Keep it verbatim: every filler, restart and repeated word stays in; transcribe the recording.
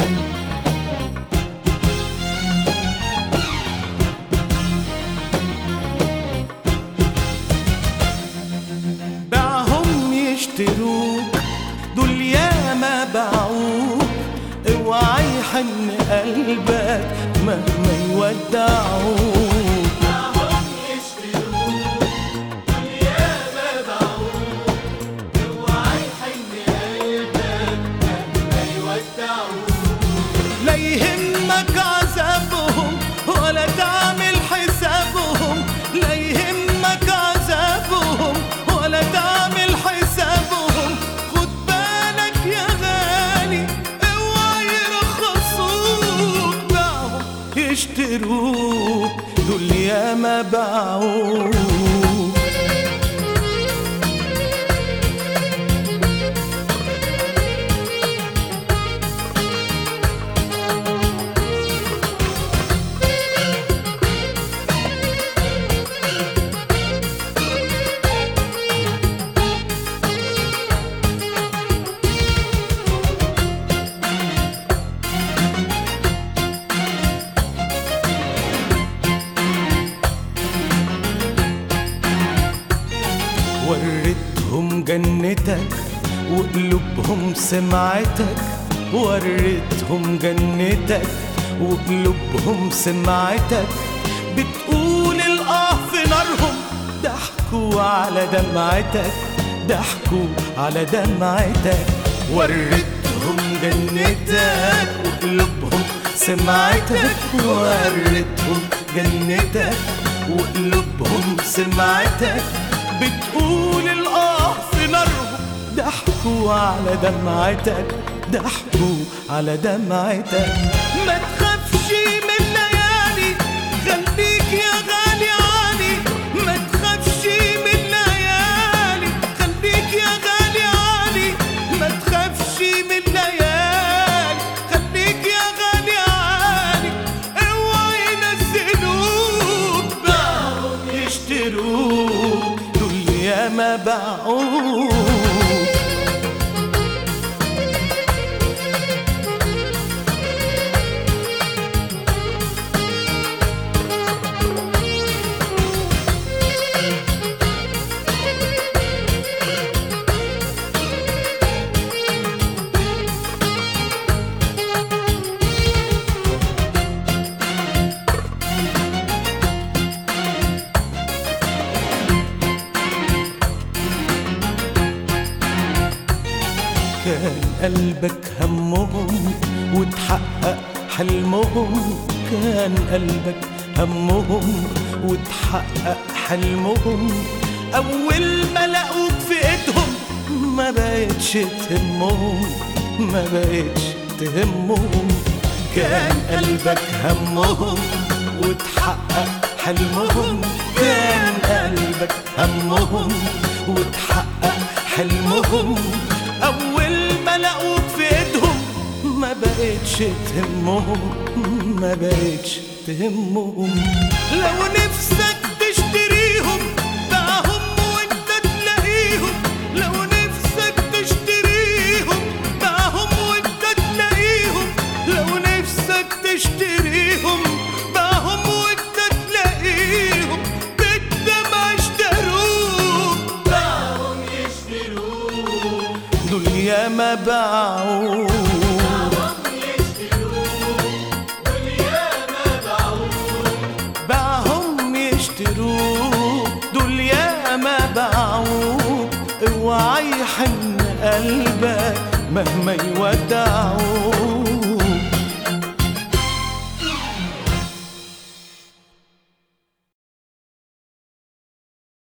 باعهم يشتروك دول ياما باعوك، اوعى يحن قلبك مهما يودعوك. باعهم يشتروك دول ياما باعوك، اوعى يحن قلبك مهما يودعوك. لا يهمك عذابهم ولا تعمل حسابهم، لا يهمك عذابهم ولا تعمل حسابهم. خد بالك يا غالي اوعى يرخصوك، باعهم يشتروك دول ياما باعوك. وريتهم جنتك وقلوبهم سمعتك، وريتهم جنتك وقلوبهم سمعتك. بتقول الآه في نارهم، ضحكوا على دمعتك، ضحكوا على دمعتك. وريتهم جنتك وقلوبهم سمعتك، وريتهم جنتك وقلوبهم سمعتك. بتقول الآه في نارهم، ضحكوا على دمعتك، ضحكوا على دمعتك. ما تخافش من الليالي خليك يا غالي عالي، ما تخافش من الليالي خليك يا غالي عالي، ما تخافش من الليالي خليك يا غالي عالي. اوعى ينزلوك باعهم يشتروك دول ياما باعوك. كان قلبك همهم وتحقق حلمهم، كان قلبك همهم وتحقق حلمهم. أول ما لقوك في إيدهم ما بقتش تهمهم، ما بقتش تهمهم. كان قلبك همهم وتحقق حلمهم، كان قلبك همهم وتحقق حلمهم. أول ما لقوك في إيدهم ما بقتش تهمهم، ما بقتش تهمهم. لو نفسك تشتريهم باعهم وانت تلاقيهم، لو نفسك تشتريهم باعهم وانت تلاقيهم، لو نفسك تشتريهم باعهم وانت تلاقيهم. بالدمع اشتروك باعهم يشتروك دول ياما باعوك. باعهم يشتروك دول ياما باعوك، اوعى يحن قلبك مهما يودعوك.